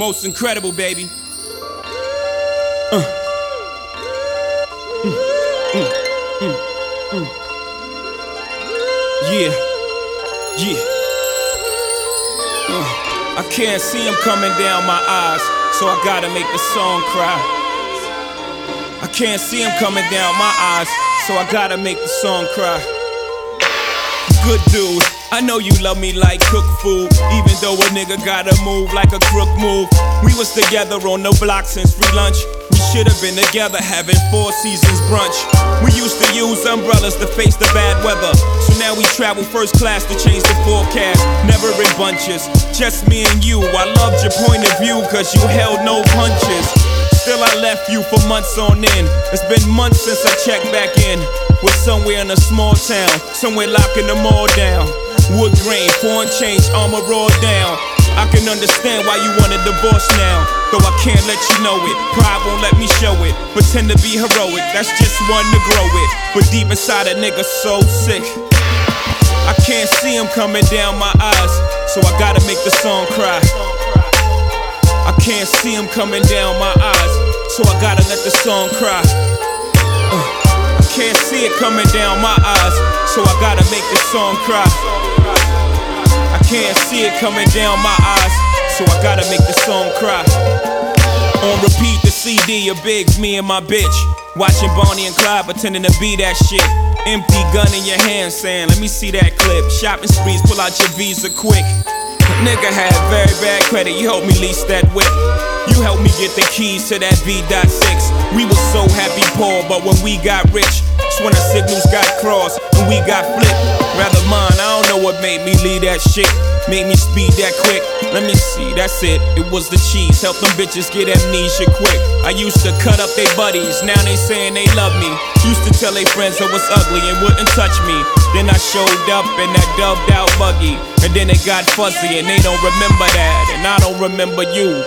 Most incredible, baby. Yeah, yeah. I can't see him coming down my eyes, so I gotta make the song cry. I can't see him coming down my eyes, so I gotta make the song cry. Good dude, I know you love me like cook food, even though a nigga gotta move like a crook move. We was together on the block since free lunch. We should've been together having Four Seasons brunch. We used to use umbrellas to face the bad weather, so now we travel first class to change the forecast. Never in bunches, just me and you. I loved your point of view cause you held no punches. Still I left you for months on end. It's been months since I checked back in. We're somewhere in a small town, somewhere locking them all down. Wood grain, foreign change, armor all down. I can understand why you want a divorce now, though I can't let you know it. Pride won't let me show it. Pretend to be heroic, that's just one to grow it. But deep inside a nigga so sick, I can't see him coming down my eyes, so I gotta make the song cry. I can't see him coming down my eyes, so I gotta let the song cry. I can't see it coming down my eyes, so I gotta make the song cry. I can't see it coming down my eyes, so I gotta make the song cry. On repeat the CD of Biggs, me and my bitch, watching Bonnie and Clyde pretending to be that shit. Empty gun in your hand saying, let me see that clip. Shopping sprees, pull out your Visa quick. Nigga had very bad credit, you helped me lease that whip. You helped me get the keys to that V.6. We was so happy poor, but when we got rich, that's when the signals got crossed and we got flipped. Rather mine, I don't know what made me leave that shit, made me speed that quick. Let me see, that's it, it was the cheese. Help them bitches get amnesia quick. I used to cut up they buddies, now they saying they love me. Used to tell they friends I was ugly and wouldn't touch me. Then I showed up in that dubbed out buggy, and then it got fuzzy and they don't remember that, and I don't remember you.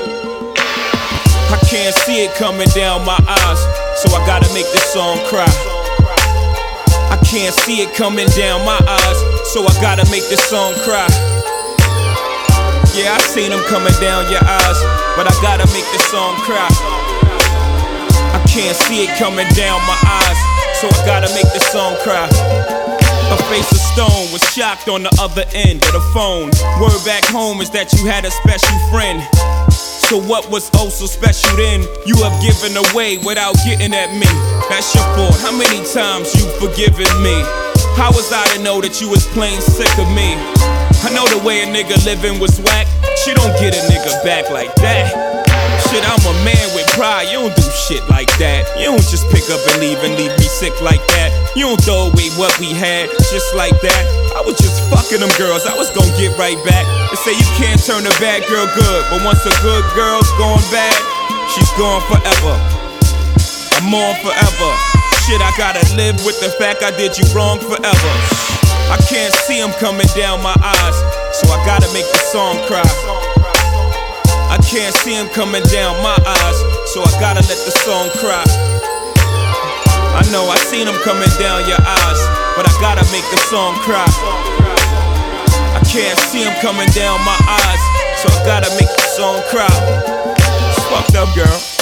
I can't see it coming down my eyes, so I gotta make this song cry. I can't see it coming down my eyes, so I gotta make this song cry. Yeah, I seen them coming down your eyes, but I gotta make this song cry. I can't see it coming down my eyes, so I gotta make this song cry. Her face of stone was shocked on the other end of the phone. Word back home is that you had a special friend. So what was oh so special then? You have given away without getting at me. That's your fault, how many times you forgiven me? How was I to know that you was plain sick of me? I know the way a nigga living was whack. She don't get a nigga back like that. Shit, I'm a man with pride, you don't do shit like that. You don't just pick up and leave me sick like that. You don't throw away what we had just like that. I was just fucking them girls, I was gonna get right back. They say you can't turn a bad girl good, but once a good girl's gone bad, she's gone forever. I'm on forever. Shit, I gotta live with the fact I did you wrong forever. I can't see him coming down my eyes, so I gotta make the song cry. I can't see him coming down my eyes, so I gotta let the song cry. I know I seen him coming down your eyes, but I gotta make the song cry. I can't see him coming down my eyes, so I gotta make the song cry. It's fucked up, girl.